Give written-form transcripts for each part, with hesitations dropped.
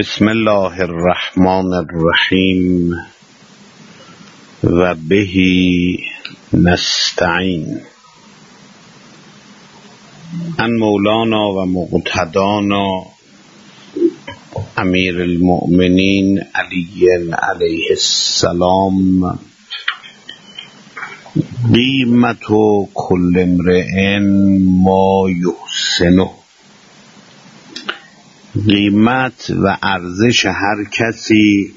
بسم الله الرحمن الرحیم و بهی نستعین. ان مولانا و مقتدانا امیر المؤمنین علی علیه السلام قیمت کل امرئ ما یحسنه. قیمت و ارزش هر کسی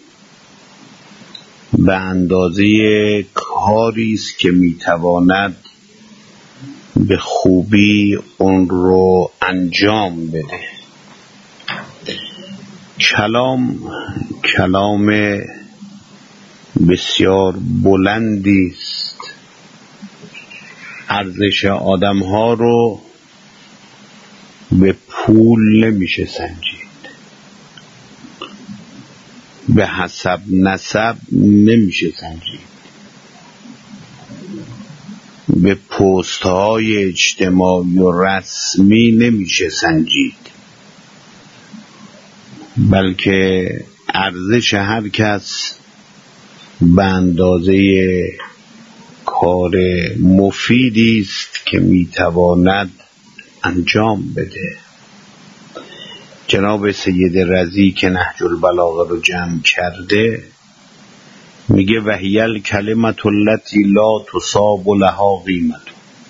به اندازه کاری است که میتواند به خوبی اون رو انجام بده. کلام بسیار بلندی است. ارزش آدم ها رو به پول نمیشه سنجید، به حسب نسب نمیشه سنجید، به پست های اجتماعی و رسمی نمیشه سنجید، بلکه ارزش هر کس به اندازه کار مفیدی است که میتواند انجام بده. جناب سید رضی که نهج البلاغه رو جمع کرده میگه وهی الکلمة التي لا تصاب لها قیمت.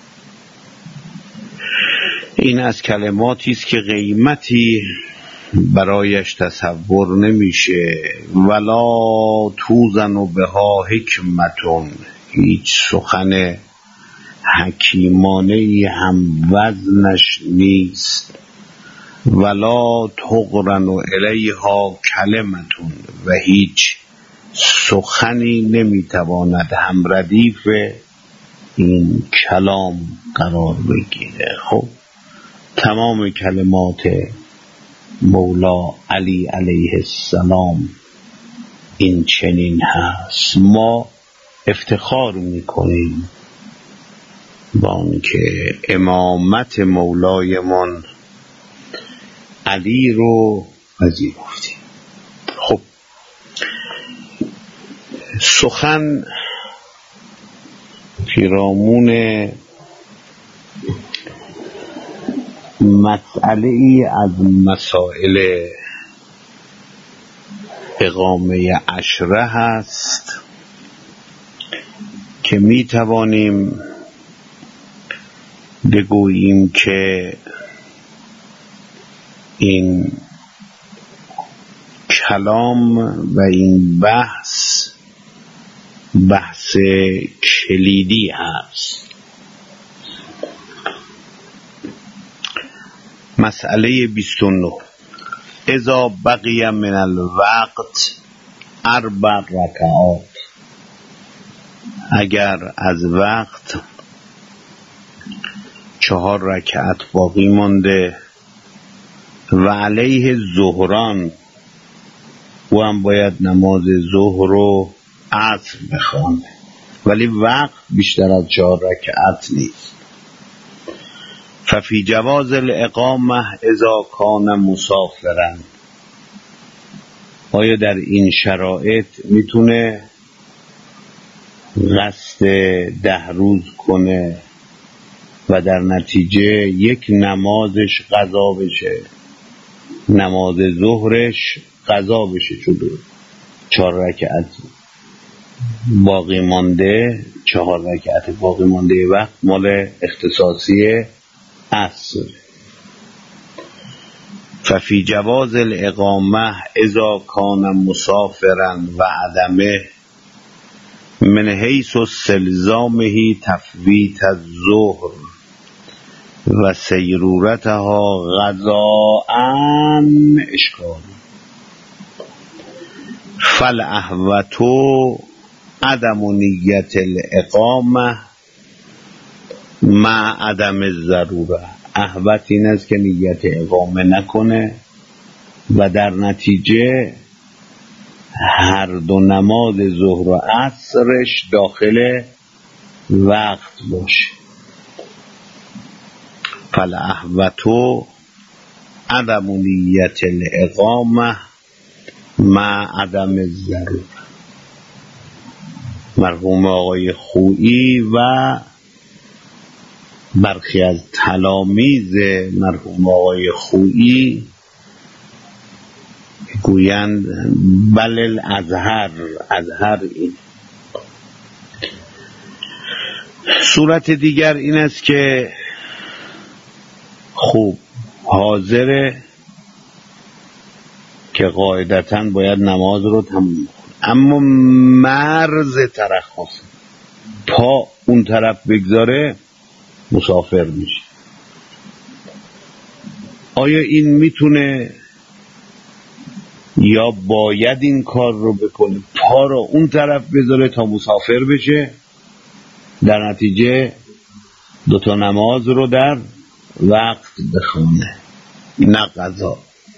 این از کلماتی است که قیمتی برایش تصور نمیشه. ولا توزن بها حکمت، هیچ سخن حکیمانه ای هم وزنش نیست. ولا تقرن الیها کلمت، و هیچ سخنی نمیتواند هم ردیف این کلام قرار بگیره. خب تمام کلمات مولا علی علیه السلام این چنین هست. ما افتخار میکنیم با آنکه امامت مولایمان علی رو پذیرفتیم. خب سخن پیرامون مسئله ای از مسائل اقامه عشره هست که می توانیم بگوییم که این کلام و این بحث کلیدی هست. مسئله 29. اذا بقی من الوقت 4 رکعات. اگر از وقت 4 رکعت باقی مانده و علیه ظهران، او هم باید نماز ظهر و عصر بخوانه، ولی وقت بیشتر از 4 رکعت نیست. ففی جواز الاقامه اذا کان مسافرا. آیا در این شرایط میتونه قصد 10 روز کنه و در نتیجه یک نمازش قضا بشه، نماز ظهرش قضا بشه، چون 4 رکعت باقی مانده، 4 رکعت باقی مانده وقت مال اختصاصی عصر. ففی جواز الاقامه اذا کان مسافرا و عدمه من حیث استلزامه تفویت الظهر و سیرورتها غذاءً اشکال. فالاحوط عدم نیت الاقامه مع عدم الضروره. احوط این است که نیت اقامه نکنه و در نتیجه هر دو نماز ظهر و عصرش داخل وقت باشه. فالاحوط عدم نیت الاقامه مع عدم ضرورت. مرحوم آقای خویی و برخی از تلامیذ مرحوم آقای خویی گویند بل الازهر این. صورت دیگر این است که خوب حاضره که قاعدتاً باید نماز رو تموم کنه، اما مرز ترخص پا اون طرف بگذاره مسافر میشه. آیا این میتونه یا باید این کار رو بکنه پا رو اون طرف بذاره تا مسافر بشه، در نتیجه دوتا نماز رو در وقت بخونه نه قضا؟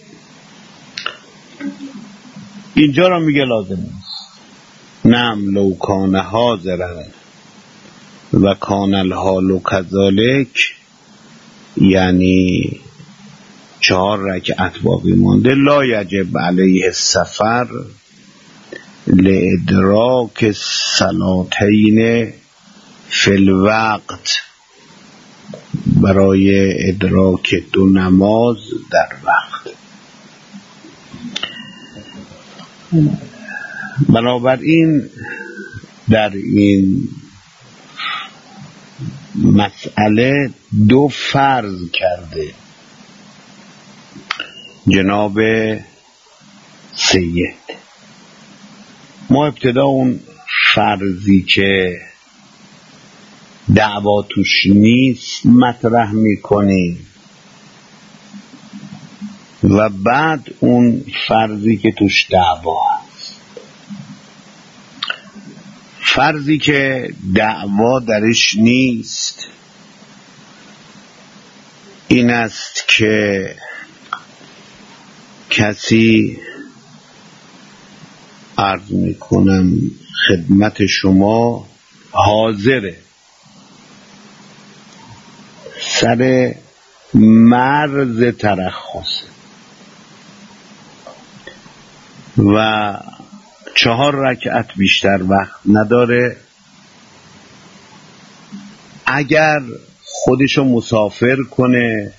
اینجا رو میگه لازم نیست. نعم لو کان حاضرا و کان الحال کذالک، یعنی 4 رکعت باقی مانده، لا یجب علیه السفر لادراک صلاتین فی الوقت، برای ادراک 2 نماز در وقت. بنابراین در این مسئله 2 فرض کرده جناب سید. ما ابتدا اون فرضی که دعوا توش نیست مطرح میکنیم و بعد اون فرضی که توش دعوا هست. فرضی که دعوا درش نیست این است که کسی، عرض میکنم خدمت شما، حاضره سر مرز ترخص و 4 رکعت بیشتر وقت نداره، اگر خودشو مسافر کنه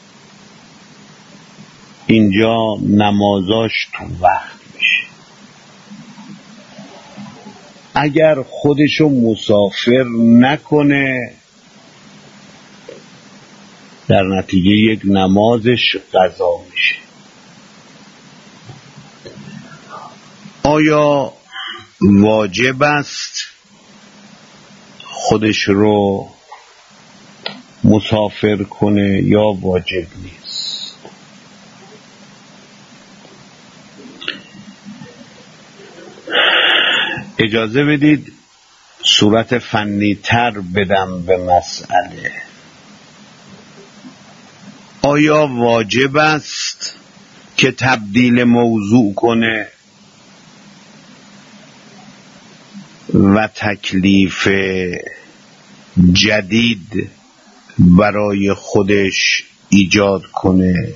اینجا نمازاش تو وقت میشه. اگر خودشو مسافر نکنه در نتیجه یک نمازش قضا میشه. آیا واجب است خودش رو مسافر کنه یا واجب نیست؟ اجازه بدید صورت فنی تر بدم به مسئله. آیا واجب است که تبدیل موضوع کنه و تکلیف جدید برای خودش ایجاد کنه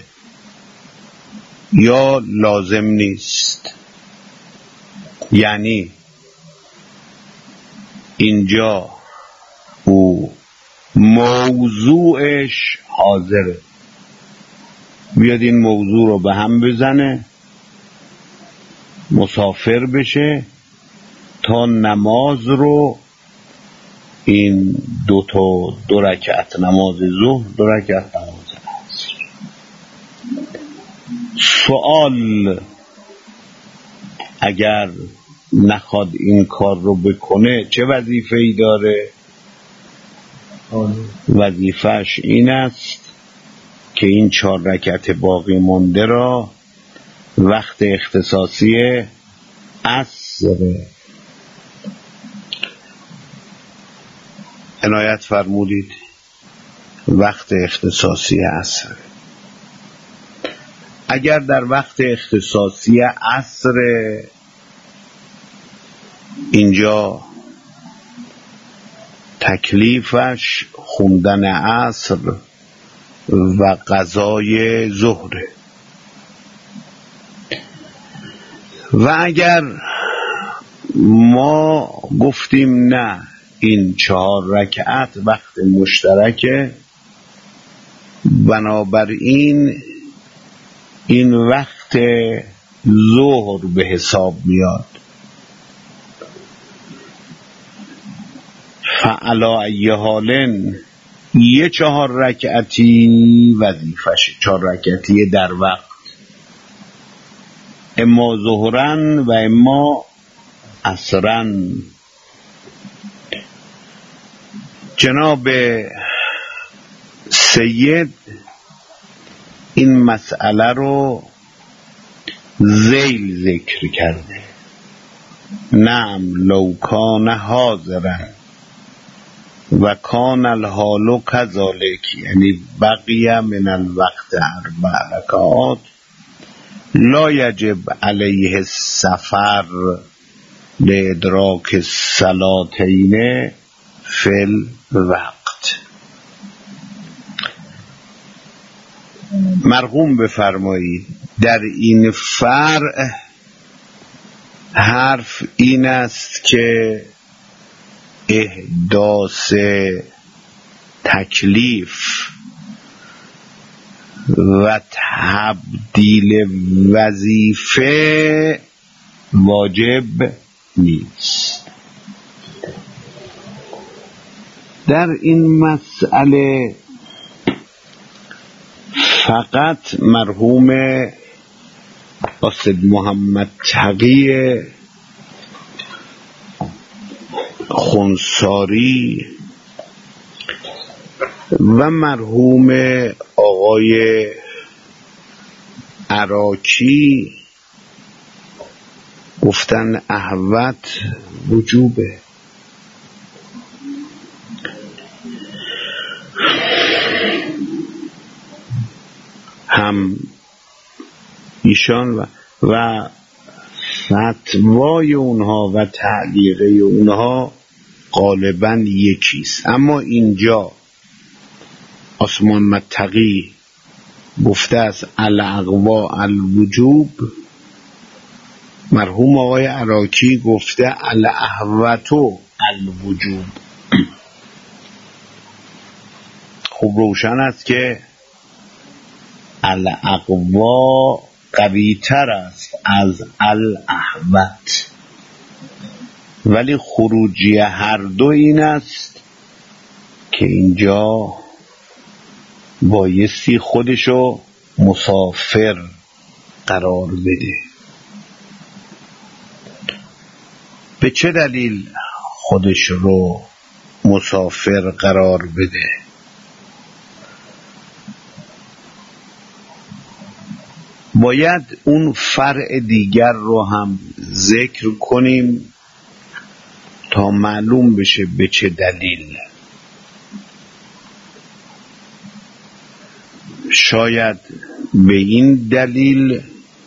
یا لازم نیست؟ یعنی اینجا او موضوعش حاضره، بیاد این موضوع رو به هم بزنه، مسافر بشه تا نماز رو، این 2 رکعت نماز ظهر، 2 رکعت نماز عصر. سوال، اگر نخواد این کار رو بکنه چه وظیفه‌ای داره؟ وظیفه‌اش این است که این 4 رکعت باقی مانده را وقت اختصاصی عصر، عنایت فرمودید وقت اختصاصی عصر، اگر در وقت اختصاصی عصر اینجا تکلیفش خوندن عصر و قضای ظهره و اگر ما گفتیم نه این 4 رکعت وقت مشترکه، بنابراین این وقت ظهر به حساب میاد. فعلا ای حالن یه 4 رکعتی وظیفشه، 4 رکعتی در وقت، اما ظهرن و اما عصرن. جناب سید این مسئله رو ذیل ذکر کرده. نعم لو کان حاضرن و کان الحال کذالک، یعنی بقیه من الوقت 4 رکعات لا یجب علیه السفر لادراک الصلاتین فی الوقت. مرحوم بفرمایید در این فرع حرف این است که احداث تکلیف و تبدیل وظیفه واجب نیست. در این مسئله فقط مرحوم استاد محمد تقی خونساری و مرحوم آقای عراکی گفتن احوط وجوبه. هم ایشان و فتوای اونها و تعلیقه اونها غالباً یکیست. اما اینجا عثمان متقی گفته است الاقوا الوجوب، مرحوم آقای عراکی گفته الاحوطو الوجوب. خوب روشن است که الاقوا قوی تر است از الاحوط، ولی خروجی هر دو این است که اینجا بایستی خودشو مسافر قرار بده. به چه دلیل خودش رو مسافر قرار بده؟ باید اون فرع دیگر رو هم ذکر کنیم تا معلوم بشه به چه دلیل. شاید به این دلیل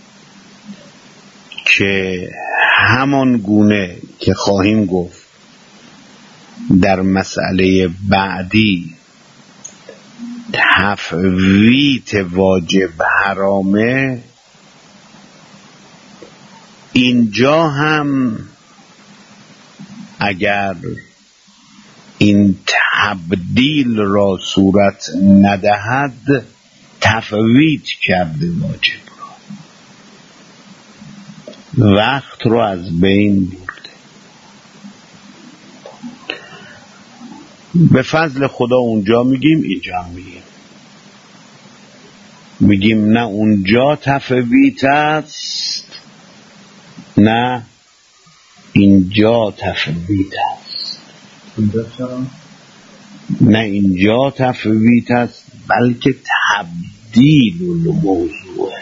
که همان گونه که خواهیم گفت در مسئله بعدی تفویت واجب حرامه، اینجا هم اگر این تبدیل را صورت ندهد تفویت کرده واجب را، وقت رو از بین برده. به فضل خدا اونجا میگیم اینجا میگیم نه اونجا تفویت است نه اینجا تفویت است. نه اینجا تفویت است بلکه تبدیل الموضوع.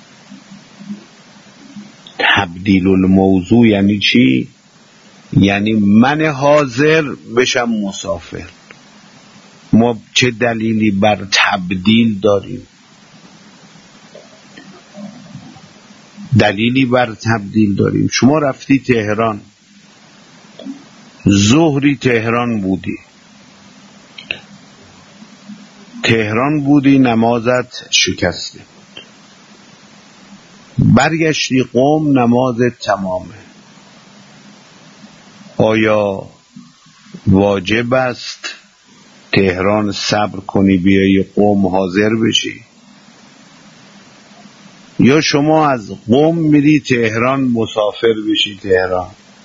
تبدیل الموضوع یعنی چی؟ یعنی من حاضر بشم مسافر. ما چه دلیلی بر تبدیل داریم؟ دلیلی بر تبدیل داریم. شما رفتی تهران، ظهری تهران بودی، نمازت شکسته بود. برگشتی قم، نماز تمامه. آیا واجب است تهران صبر کنی بیایی قم حاضر بشی، یا شما از قم میری تهران مسافر بشی تهران؟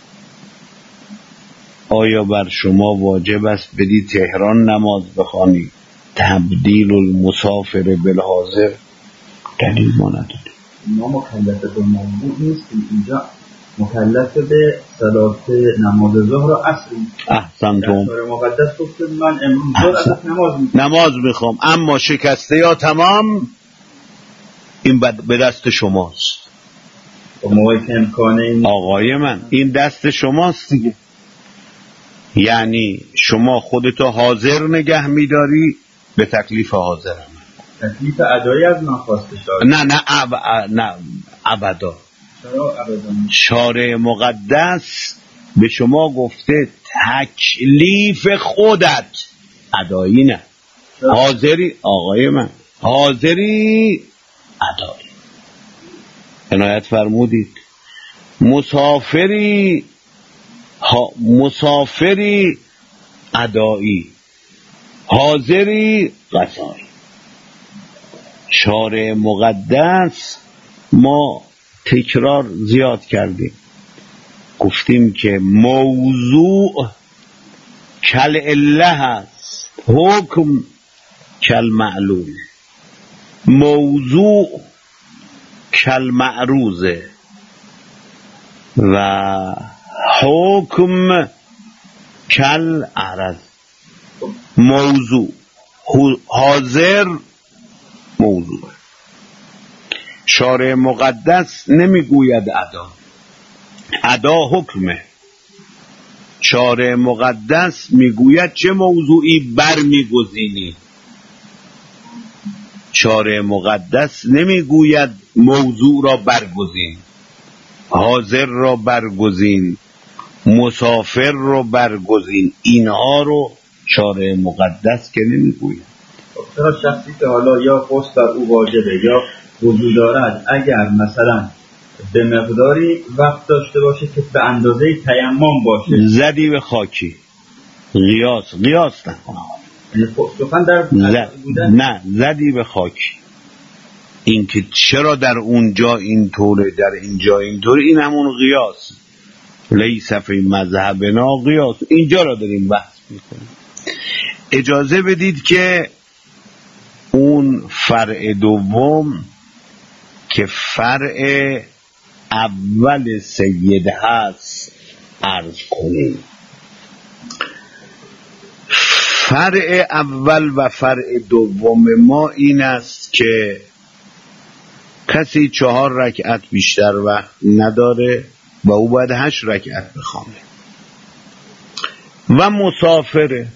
آیا بر شما واجب است بدی تهران نماز بخوانی؟ تبدیل المسافر بالحاضر دلیل ما نداره. ما مکلف به موضوع نیستیم، اینجا مکلف به صلات نماز ظهر و عصر. احسنتم. در مقدس گفت من امروز نماز میخوام، اما شکسته یا تمام این به دست شماست. آقای من این دست شماست دیگه. یعنی شما خودتو حاضر نگه میداری به تکلیف حاضرم. تکلیف ادایی از من خواسته شده. نه ابدا. شارع مقدس به شما گفته تکلیف خودت، ادایی نه. حاضری آقای من، حاضری ادایی. عنایت فرمودید. مسافری ادایی، حاضری قضایی. شارع مقدس ما تکرار زیاد کردیم، گفتیم که موضوع کل اله هست، حکم کل معلوم. موضوع کل معروضه و حکم کل عرض. موضوع حاضر موضوع. شارع مقدس نمیگوید ادا حکمه. شارع مقدس میگوید چه موضوعی برمیگزینی. شارع مقدس نمیگوید موضوع را برگزین، حاضر را برگزین، مسافر را برگزین. اینها رو شارع مقدس که نمیگوید. چرا شخصی که حالا یا قصد بر او واجبه یا وجود دارد، اگر مثلا به مقداری وقت داشته باشه که به اندازه تیمم باشه، زدی به خاکی. قیاس نکن. نه زدی به خاکی. این که چرا در اونجا اینطوره در اینجا اینطوره، این همون قیاس. لیس فی مذهبنا قیاس. اینجا را داریم بحث میکنیم. اجازه بدید که اون فرع دوم که فرع اول سید هست عرض کنیم. فرع اول و فرع دوم ما این است که کسی 4 رکعت بیشتر وقت نداره و او باید 8 رکعت بخوانه و مسافره.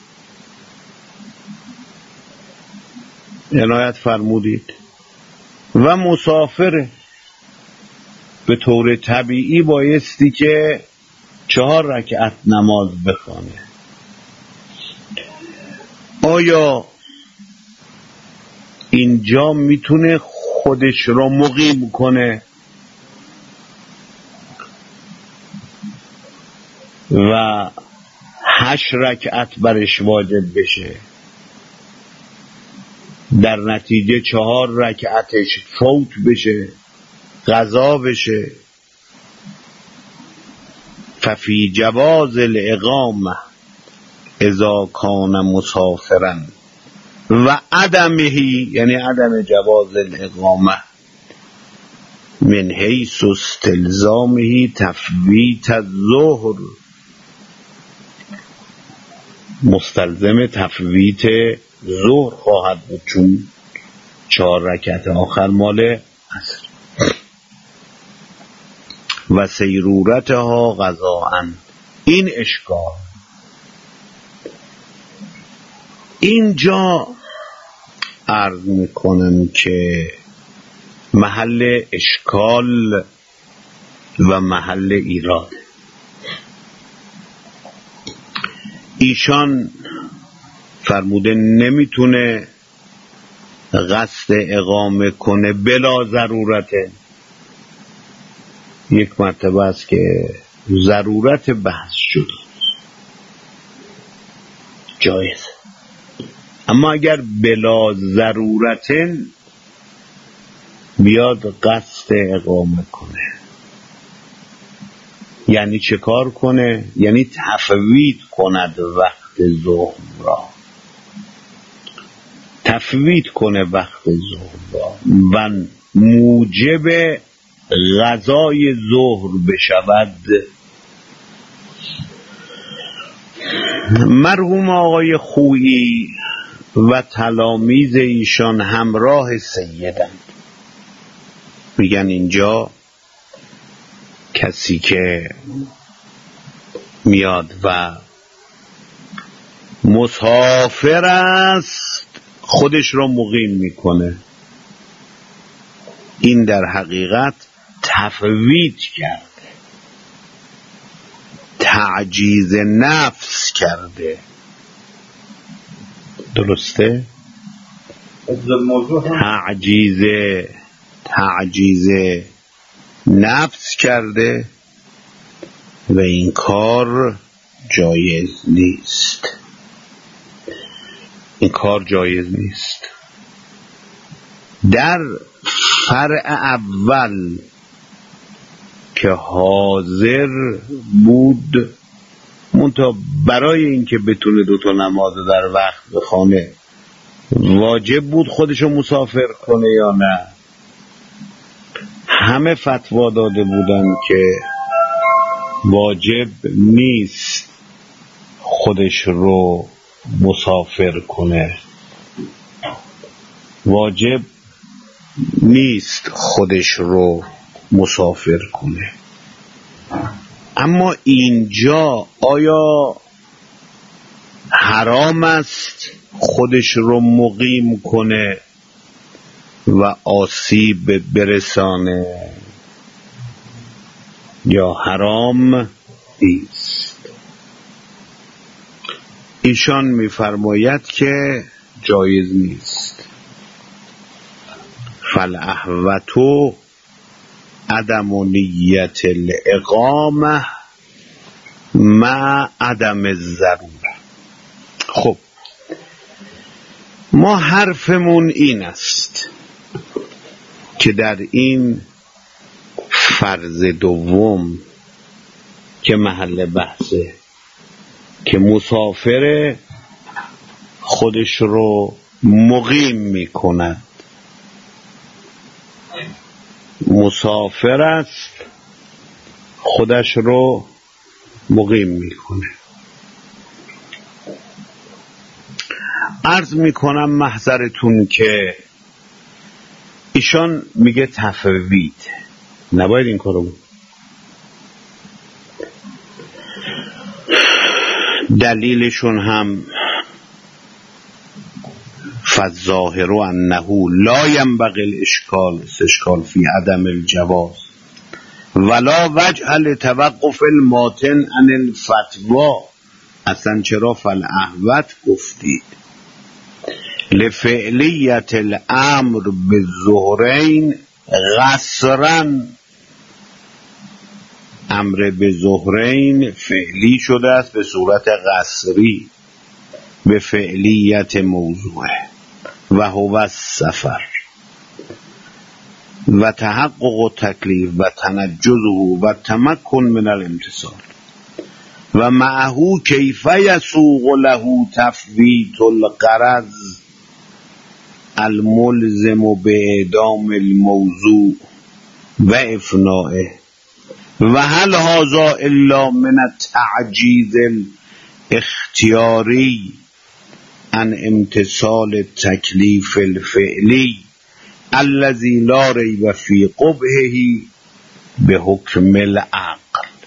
عنایت فرمودید. و مسافره به طور طبیعی بایستی که 4 رکعت نماز بخوانه. آیا اینجا میتونه خودش را مقیم کنه و 8 رکعت برش واجب بشه، در نتیجه 4 رکعتش فوت بشه، قضا بشه؟ ففی جواز الاقامه اذا کان مسافرا و عدمهی، یعنی عدم جواز الاقامه من حیث استلزامه تفویت الظهر، مستلزم تفویت ظهر خواهد بود چون 4 رکعت آخر مال عصر. و سیرورتها قضاءً. این اشکال اینجا عرض میکنم که محل اشکال و محل ایراد. ایشان فرموده نمیتونه قصد اقامه کنه بلا ضرورته، یک مرتبه است که ضرورت بحث شد جایز، اما اگر بلا ضرورتن بیاد قصد اقامه کنه، یعنی چه کار کنه؟ یعنی تفویت کند وقت ظهر را، تفویت کنه وقت ظهر را و موجب غذای ظهر بشود. مرحوم آقای خویی و تلامیذ ایشان همراه سیدند، میگن اینجا کسی که میاد و مسافر است خودش را مقیم میکنه، این در حقیقت تفویت کرده، تعجیز نفس کرده. درسته؟ تعجیز نفس کرده و این کار جایز نیست، این کار جایز نیست. در فرع اول که حاضر بود منتها برای اینکه بتونه دوتا نماز در وقت بخونه واجب بود خودشو مسافر کنه یا نه؟ همه فتوا داده بودن که واجب نیست خودش رو مسافر کنه، واجب نیست خودش رو مسافر کنه. اما اینجا آیا حرام است خودش رو مقیم کنه و آسیب برسانه یا حرام نیست؟ ایشان میفرماید که جایز نیست. فالاحوط عدم نیت الاقامه مع عدم الضروره. خب ما حرفمون این است که در این فرض دوم که محل بحثه که مسافر خودش رو مقیم می کند، مسافر است خودش رو مقیم می کنه. عرض می کنم محضرتون که ایشان میگه تفویت، نباید این کارو بود. دلیلشون هم فالظاهر انه لا ينبغي الاشکال فی عدم الجواز ولا وجه لتوقف الماتن عن الفتوا. اصلا چرا فالاحوط گفتید؟ لفعلیت الامر بالظهرین قصرا، امر به ظهرین فعلی شده است به صورت قصری به فعلیت موضوعه و هو السفر و تحقق تکلیف و تنجزه و تمکن من الامتصال و معه کیف یسوق له تفویت الغرض الملزم باعدام الموضوع و افنائه و هل هذا الا من التعجیز الاختیاری عن امتصال التکلیف الفعلی الذي لا ریب فی قبحه به حکم العقل.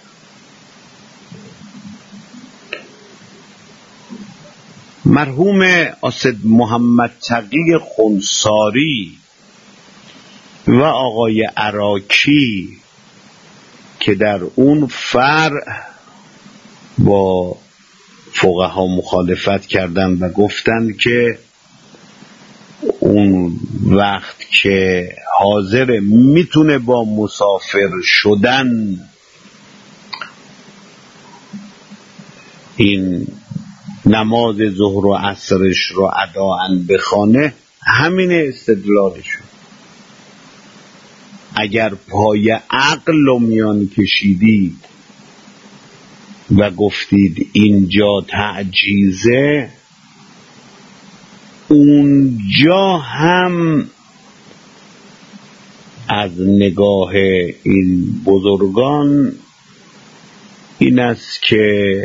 مرحوم اسد محمد تقی خنثاری و آقای عراکی که در اون فرع با فقها مخالفت کردند و گفتند که اون وقت که حاضره، میتونه با مسافر شدن این نماز ظهر و عصرش رو اداءً بخوانه، همین استدلالشون. اگر پای عقل رو میان کشیدید و گفتید اینجا تعجیزه، اونجا هم از نگاه این بزرگان این است که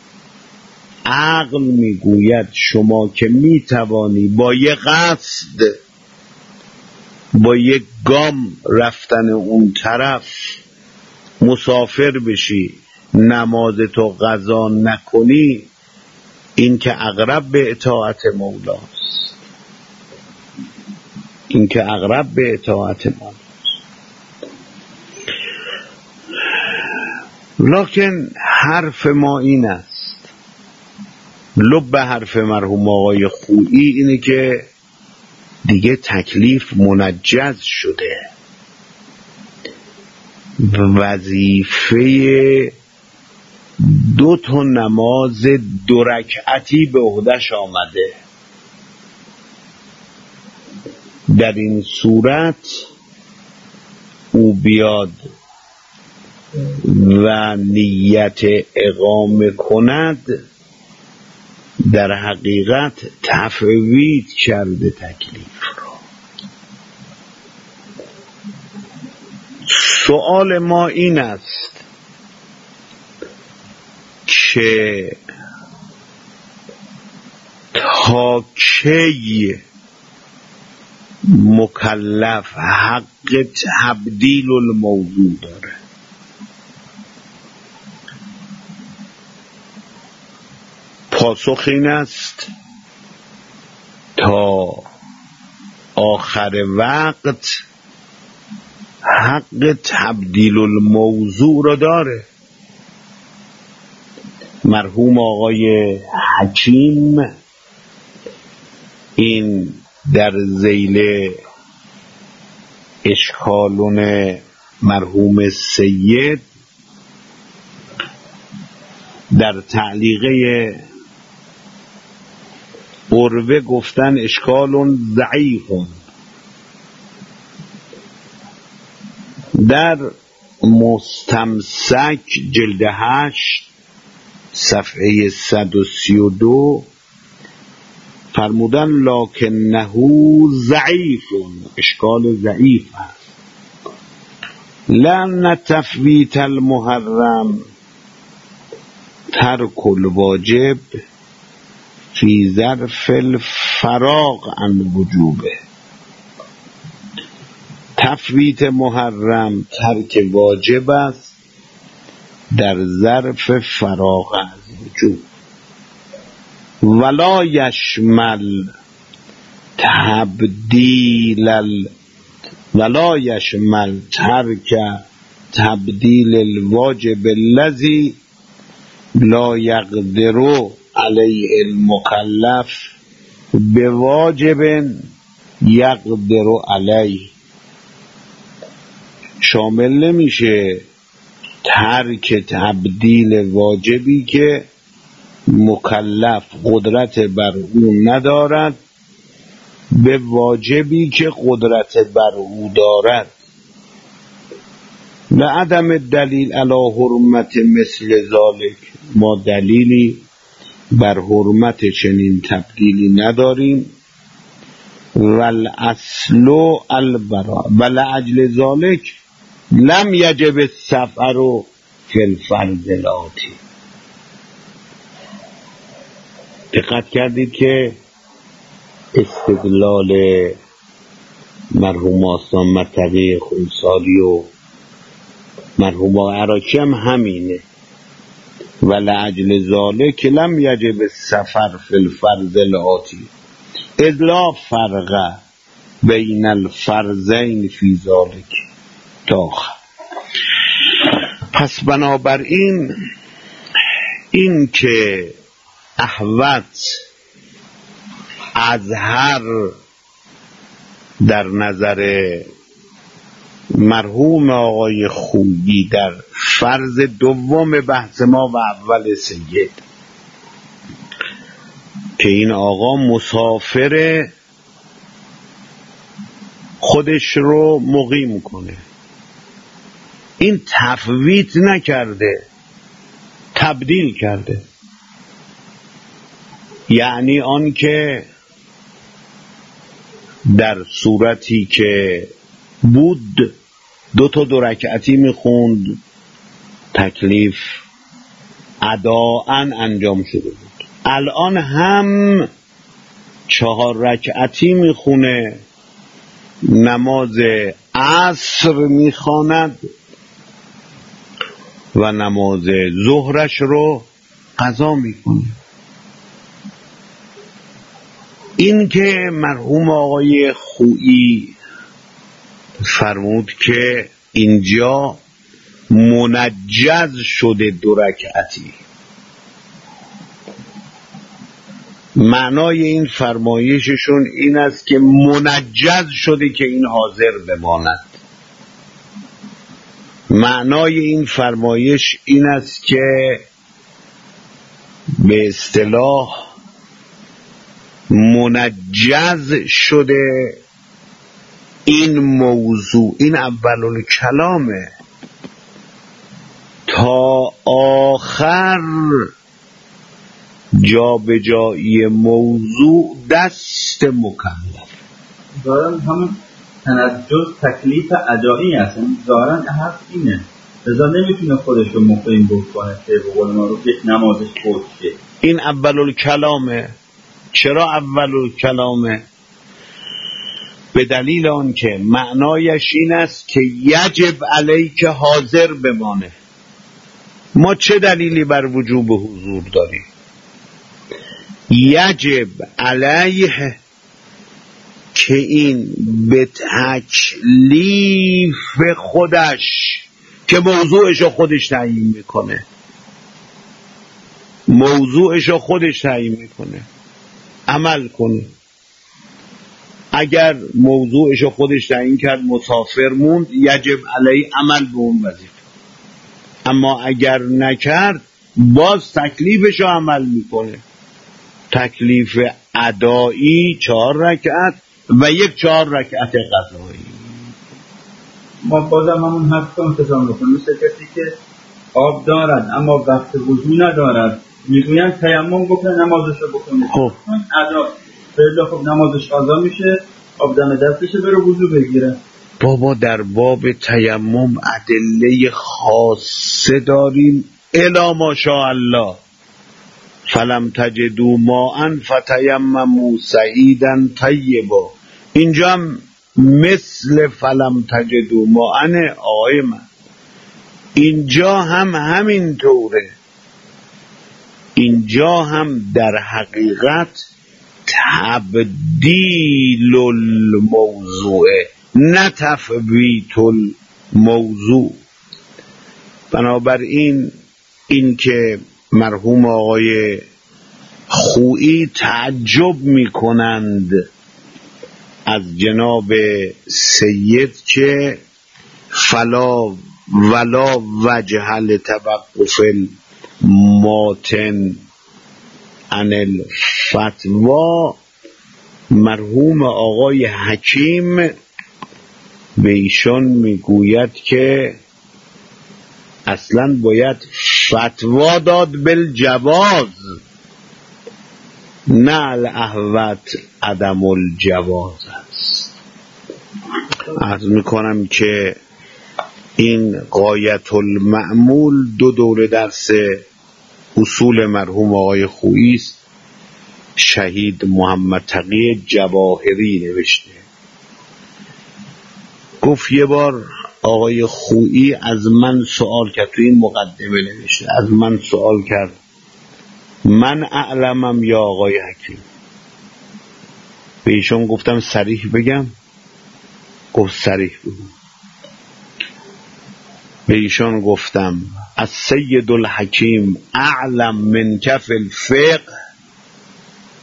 عقل میگوید شما که میتوانی با یک قصد، با یک گام رفتن اون طرف مسافر بشی، نماز تو قضا نکنی، این که اقرب به اطاعت مولاست، این که اقرب به اطاعت مولاست. لکن حرف ما این است، لب حرف مرحوم آقای خویی اینه که دیگه تکلیف منجز شده، وظیفه 2 نماز 2 رکعتی به عهده‌اش آمده. در این صورت او بیاد و نیت اقامه کند، در حقیقت تفویض کرده تکلیف رو. سؤال ما این است که تا کی مکلف حق تبدیل الموضوع داره؟ پاسخ این است تا آخر وقت حق تبدیل الموضوع را داره. مرحوم آقای حکیم این در ذیل اشکالون مرحوم سید در تعلیقه عروه گفتن اشکالون ضعیفون. در مستمسک جلد 8 صفحه 132 فرمودن لکنه ضعیفون، اشکال ضعیف هست. لأن تفویت المحرم ترک الواجب فی ظرف الفراغ عن وجوبه. تفویت محرم ترک واجب است در ظرف فراغ از وجوب. ولا یشمل ترک تبدیل الواجب الذی لا یقدر علیه المکلف بواجب یقدر علیه. شامل نمیشه ترک تبدیل واجبی که مکلف قدرت بر او ندارد به واجبی که قدرت بر او دارد. لعدم دلیل علی حرمت مثل ذالک، ما دلیلی بر حرمت چنین تبدیلی نداریم. والاصل البراء ولأجل ذالک لم یجب السفر فی الفرض الآتی. دقت کردید که استدلال مرحوم آستان مرتقی خونساری و مرحوم عراقی هم همینه. ولأجل ذالک لم یجب السفر فی الفرض الآتی اذ لا فرق بین الفرضین فی ذالک تاخر. پس بنابراین این که احوط اظهر در نظر مرحوم آقای خویی در فرض دوم بحث ما و اول سید که این آقا مسافر خودش رو مقیم کنه، این تفویت نکرده، تبدیل کرده. یعنی آن که در صورتی که بود 2 رکعتی میخوند، تکلیف اداءً انجام شده بود. الان هم 4 رکعتی میخونه، نماز عصر میخواند و نماز ظهرش رو قضا میکنه. این که مرحوم آقای خویی فرمود که اینجا منجز شده 2 رکعتی، معنای این فرمایششون این است که منجز شده که این حاضر بماند. معنای این فرمایش این است که به اصطلاح منجز شده این موضوع، این اول کلامه، تا آخر جا به جایی موضوع دست مکلف. ظاهرا همون تنجز تکلیف ادایی هست، ظاهرا حرف اینه، لذا نمیتونه خودش رو مقیم بکنه که به قول ما رو یک نمازش فوت شه. این اول کلامه. چرا اول کلامه؟ به دلیل آن که معنایش این است که یجب علیک حاضر بمانه. ما چه دلیلی بر وجوب حضور داریم؟ یجب علیه که این به تکلیف خودش که موضوعشو خودش تعیین میکنه، موضوعشو خودش تعیین میکنه، عمل کنه. اگر موضوعشو خودش تعیین کرد مسافر موند، یجب علیه عمل به اون وظیفه. اما اگر نکرد باز تکلیفشو عمل میکنه، تکلیف ادایی 4 رکعت و 4 رکعت قضایی. ما بازم همون حرف رو انتظام بکنیم، مثل کسی که آب دارد اما وقت وضو ندارد، میگوین تیمم بکنه نمازش رو بکنه. خب ادا بله، خب نمازش قضا میشه، آب دم دستشه بره وضو بگیره. بابا در باب تیمم ادله خاصه داریم، الا ماشاءالله. فلم تجدوا ماء فتیمموا صعیدا طیبا. اینجا هم مثل فلم تجدوا ماء آقای من، اینجا هم همین طوره. اینجا هم در حقیقت تبدیل الموضوع نه تفویت الموضوع. بنابراین این که مرحوم آقای خویی تعجب میکنند از جناب سید که فلا ولا وجه لتوقف الماتن عن الفتوا، مرحوم آقای حکیم به ایشان میگوید که اصلا باید فتوا داد بالجواز، نه الاحوط عدم الجواز است. عرض میکنم که این غایت المعمول 2 دوره درس اصول مرحوم آقای خویی است، شهید محمد تقی جواهری نوشته. گفت یه بار آقای خویی از من سوال کرد، تو این مقدمه نوشته، از من سوال کرد من اعلمم یا آقای حکیم. به ایشون گفتم صریح بگم؟ گفت صریح بگم. به ایشون گفتم از سید الحکیم اعلم من کف الفقه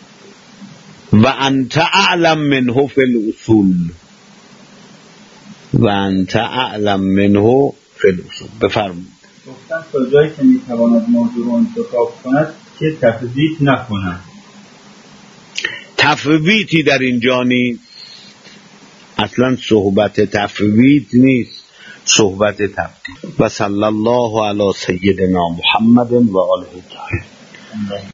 و انت اعلم منه فی الاصول. و انت اعلم منه فی الاصول. بفرمایید. گفتن تا جایی که میتواند موضوع رو انتخاب کند که تفویض نکند. تفویضی در اینجا نیست، اصلا صحبت تفویض نیست، صحبت تفویض. و صلی الله علی سیدنا محمد و آله الطاهرین.